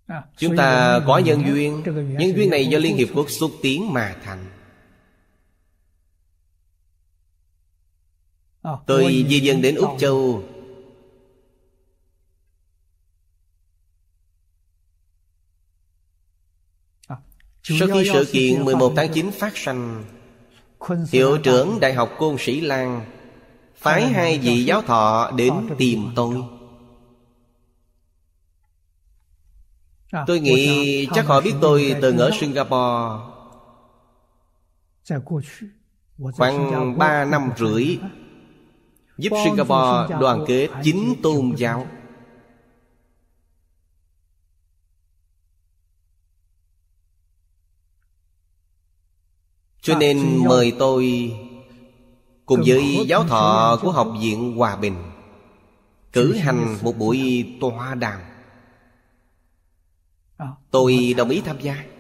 Chúng ta có nhân duyên. Nhân duyên này do Liên Hiệp Quốc xúc tiến mà thành. Tôi di dân đến Úc Châu. Sau khi sự kiện 11 tháng 9 phát sanh, hiệu trưởng Đại học Côn Sĩ Lan phái 2 vị giáo thọ đến tìm tôi. Tôi nghĩ chắc họ biết tôi từng ở Singapore khoảng 3 năm rưỡi, giúp Singapore đoàn kết 9 tôn giáo. Cho nên mời tôi cùng với giáo thọ của Học viện Hòa Bình cử hành một buổi tọa đàm. Tôi đồng ý tham gia.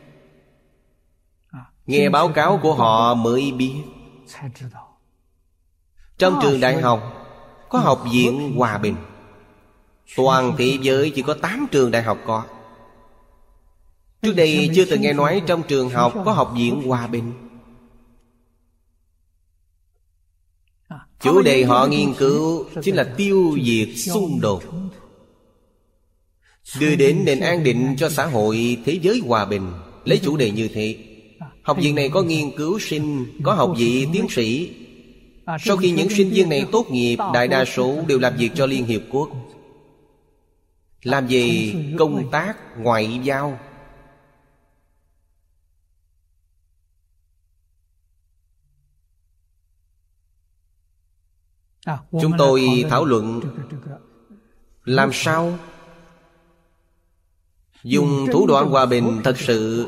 Nghe báo cáo của họ mới biết trong trường đại học có Học viện Hòa Bình. Toàn thế giới chỉ có 8 trường đại học có. Trước đây chưa từng nghe nói trong trường học có Học viện Hòa Bình. Chủ đề họ nghiên cứu chính là tiêu diệt xung đột, đưa đến nền an định cho xã hội thế giới hòa bình. Lấy chủ đề như thế. Học viện này có nghiên cứu sinh, có học vị tiến sĩ. Sau khi những sinh viên này tốt nghiệp, đại đa số đều làm việc cho Liên Hiệp Quốc. Làm về công tác ngoại giao. Chúng tôi thảo luận làm sao dùng thủ đoạn hòa bình thật sự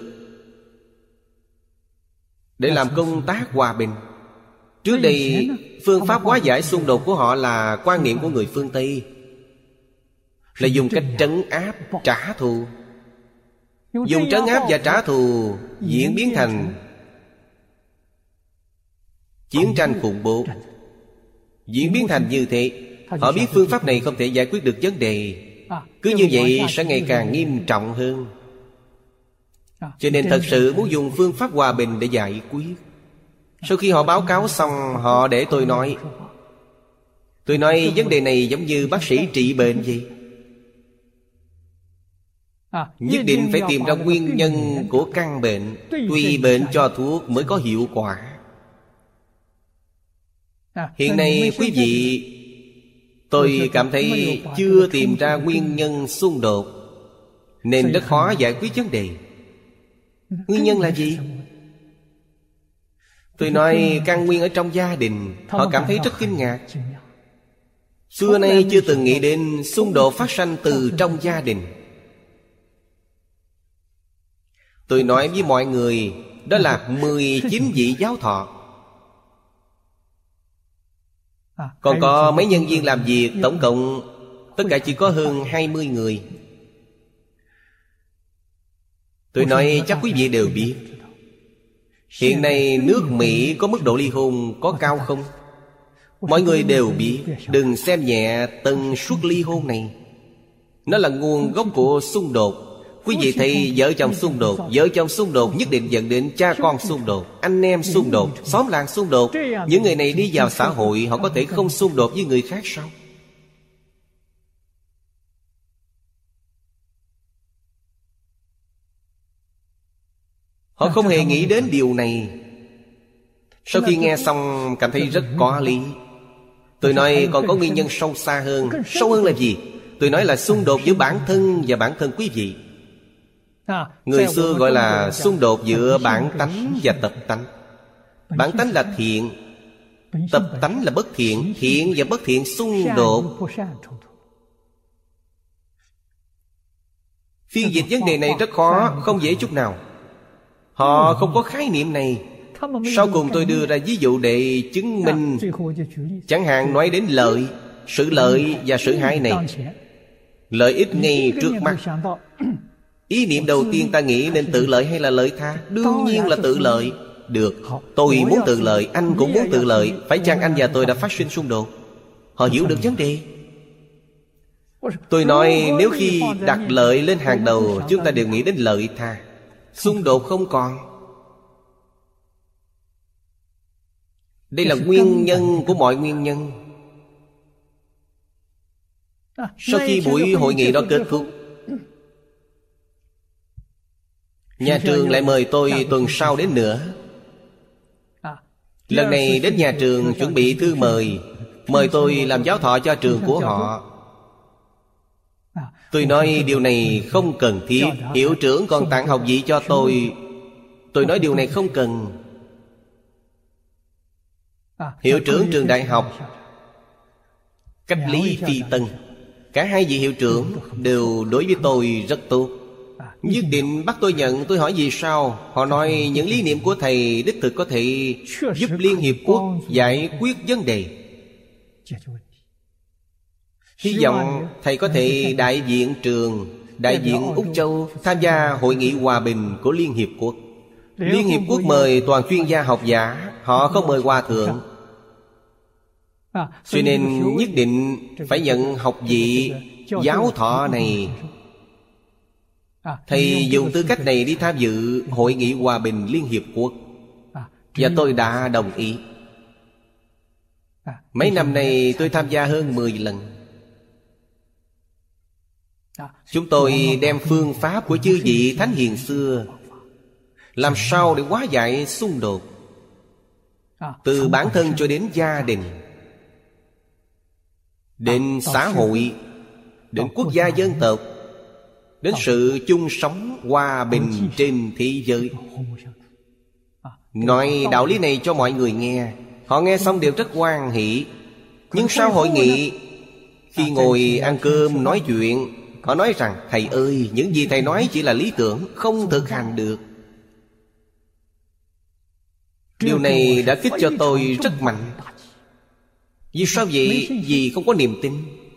để làm công tác hòa bình. Trước đây phương pháp hóa giải xung đột của họ là quan niệm của người phương Tây, là dùng cách trấn áp, trả thù. Dùng trấn áp và trả thù diễn biến thành chiến tranh khủng bố. Diễn biến thành như thế. Họ biết phương pháp này không thể giải quyết được vấn đề, cứ như vậy sẽ ngày càng nghiêm trọng hơn. Cho nên thật sự muốn dùng phương pháp hòa bình để giải quyết. Sau khi họ báo cáo xong, họ để tôi nói. Tôi nói vấn đề này giống như bác sĩ trị bệnh vậy. Nhất định phải tìm ra nguyên nhân của căn bệnh, tùy bệnh cho thuốc mới có hiệu quả. Hiện nay quý vị, tôi cảm thấy chưa tìm ra nguyên nhân xung đột, nên rất khó giải quyết vấn đề. Nguyên nhân là gì? Tôi nói căn nguyên ở trong gia đình. Họ cảm thấy rất kinh ngạc. Xưa nay chưa từng nghĩ đến xung đột phát sanh từ trong gia đình. Tôi nói với mọi người, đó là 19 vị giáo thọ. Còn có mấy nhân viên làm việc, tổng cộng tất cả chỉ có hơn 20 người. Tôi nói chắc quý vị đều biết, hiện nay nước Mỹ có mức độ ly hôn có cao không? Mọi người đều biết. Đừng xem nhẹ tần suất ly hôn này. Nó là nguồn gốc của xung đột. Quý vị thấy vợ chồng xung đột, vợ chồng xung đột nhất định dẫn đến cha con xung đột, anh em xung đột, xóm làng xung đột. Những người này đi vào xã hội, họ có thể không xung đột với người khác sao? Họ không hề nghĩ đến điều này. Sau khi nghe xong cảm thấy rất có lý. Tôi nói còn có nguyên nhân sâu xa hơn. Sâu hơn là gì? Tôi nói là xung đột giữa bản thân và bản thân quý vị. Người xưa gọi là xung đột giữa bản tánh và tập tánh. Bản tánh là thiện, tập tánh là bất thiện. Thiện và bất thiện xung đột. Phiên dịch vấn đề này rất khó, không dễ chút nào. Họ không có khái niệm này. Sau cùng tôi đưa ra ví dụ để chứng minh. Chẳng hạn nói đến lợi, sự lợi và sự hại này. Lợi ích ngay trước mắt. Ý niệm đầu tiên ta nghĩ nên tự lợi hay là lợi tha? Đương nhiên là tự lợi. Được, tôi muốn tự lợi, anh cũng muốn tự lợi. Phải chăng anh và tôi đã phát sinh xung đột? Họ hiểu được vấn đề. Tôi nói nếu khi đặt lợi lên hàng đầu, chúng ta đều nghĩ đến lợi tha, xung đột không còn. Đây là nguyên nhân của mọi nguyên nhân. Sau khi buổi hội nghị đó kết thúc, nhà trường lại mời tôi tuần sau đến nữa. Lần này đến nhà trường chuẩn bị thư mời tôi làm giáo thọ cho trường của họ. Tôi nói điều này không cần thiết. Hiệu trưởng còn tặng học vị cho tôi. Tôi nói điều này không cần. Hiệu trưởng trường đại học Cách Lý Phi Tân, cả hai vị hiệu trưởng đều đối với tôi rất tốt, nhất định bắt tôi nhận. Tôi hỏi vì sao? Họ nói những lý niệm của thầy đích thực có thể giúp Liên Hiệp Quốc giải quyết vấn đề. Hy vọng thầy có thể đại diện trường, đại diện Úc Châu tham gia hội nghị hòa bình của Liên Hiệp Quốc. Liên Hiệp Quốc mời toàn chuyên gia học giả, họ không mời hòa thượng. Cho nên nhất định phải nhận học vị giáo thọ này. Thầy dùng tư cách này đi tham dự hội nghị hòa bình Liên Hiệp Quốc, và tôi đã đồng ý. Mấy năm nay tôi tham gia hơn 10 lần. Chúng tôi đem phương pháp của chư vị thánh hiền xưa làm sao để hóa giải xung đột, từ bản thân cho đến gia đình, đến xã hội, đến quốc gia dân tộc, đến sự chung sống hòa bình trên thế giới. Nói đạo lý này cho mọi người nghe, họ nghe xong đều rất hoan hỷ. Nhưng sau hội nghị, khi ngồi ăn cơm nói chuyện, họ nói rằng thầy ơi, những gì thầy nói chỉ là lý tưởng, không thực hành được. Điều này đã kích cho tôi rất mạnh. Vì sao vậy? Vì không có niềm tin.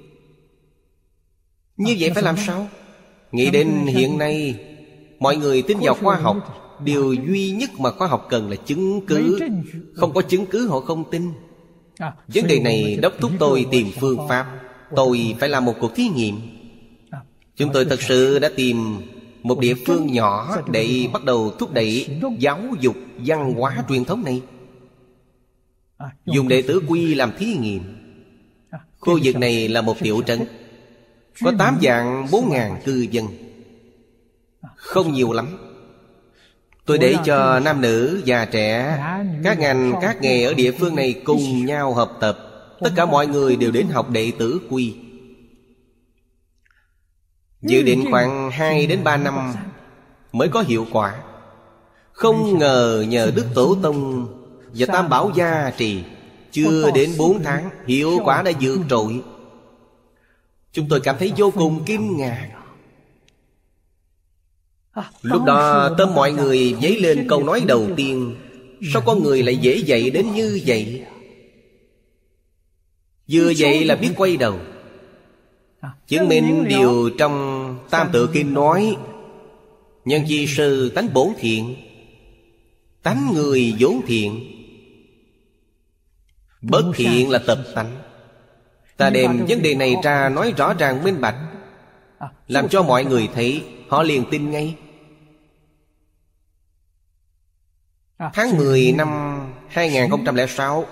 Như vậy phải làm sao? Nghĩ đến hiện nay mọi người tin vào khoa học, điều duy nhất mà khoa học cần là chứng cứ. Không có chứng cứ họ không tin. Vấn đề này đốc thúc tôi tìm phương pháp. Tôi phải làm một cuộc thí nghiệm. Chúng tôi thật sự đã tìm một địa phương nhỏ để bắt đầu thúc đẩy giáo dục văn hóa truyền thống này, dùng đệ tử quy làm thí nghiệm. Khu vực này là một tiểu trấn, có 8 vạn 4.000 cư dân, không nhiều lắm. Tôi để cho nam nữ già trẻ, các ngành các nghề ở địa phương này cùng nhau hợp tập. Tất cả mọi người đều đến học đệ tử quy. Dự định khoảng 2 đến 3 năm mới có hiệu quả. Không ngờ nhờ Đức Tổ Tông và Tam Bảo gia trì, chưa đến 4 tháng hiệu quả đã vượt trội. Chúng tôi cảm thấy vô cùng kinh ngạc. Lúc đó tâm mọi người dấy lên câu nói đầu tiên: sao con người lại dễ dạy đến như vậy? Vừa dạy là biết quay đầu. Chứng minh điều trong Tam Tự Kinh nói: nhân chi sư tánh bổn thiện, tánh người vốn thiện, bất thiện là tập tánh. Ta đem vấn đề này ra nói rõ ràng minh bạch, làm cho mọi người thấy, họ liền tin ngay. Tháng 10 năm 2006,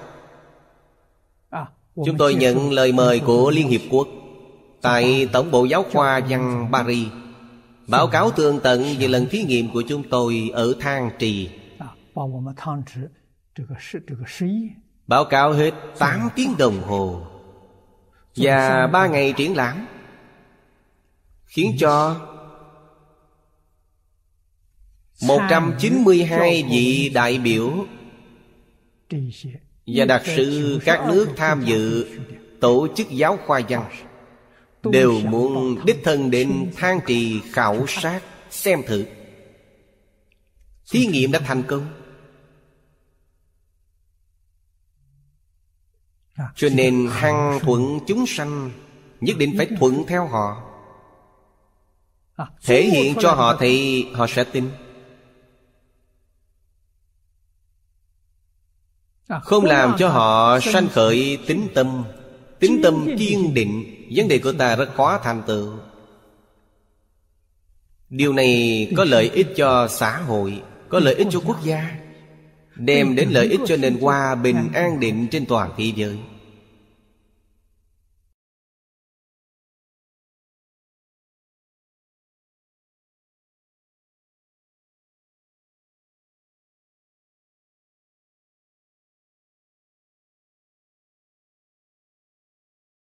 chúng tôi nhận lời mời của Liên Hiệp Quốc tại Tổng bộ Giáo khoa Văn Paris, báo cáo tường tận về lần thí nghiệm của chúng tôi ở Thang Trì. Báo cáo hết 8 tiếng đồng hồ và 3 ngày triển lãm, khiến cho 192 vị đại biểu và đặc sự các nước tham dự tổ chức giáo khoa văn đều muốn đích thân đến Thang Trì khảo sát xem thử. Thí nghiệm đã thành công. Cho nên hằng thuận chúng sanh, nhất định phải thuận theo họ, thể hiện cho họ thì họ sẽ tin. Không làm cho họ sanh khởi tín tâm kiên định, vấn đề của ta rất khó thành tựu. Điều này có lợi ích cho xã hội, có lợi ích cho quốc gia, đem đến lợi ích cho nền hòa bình an định trên toàn thế giới.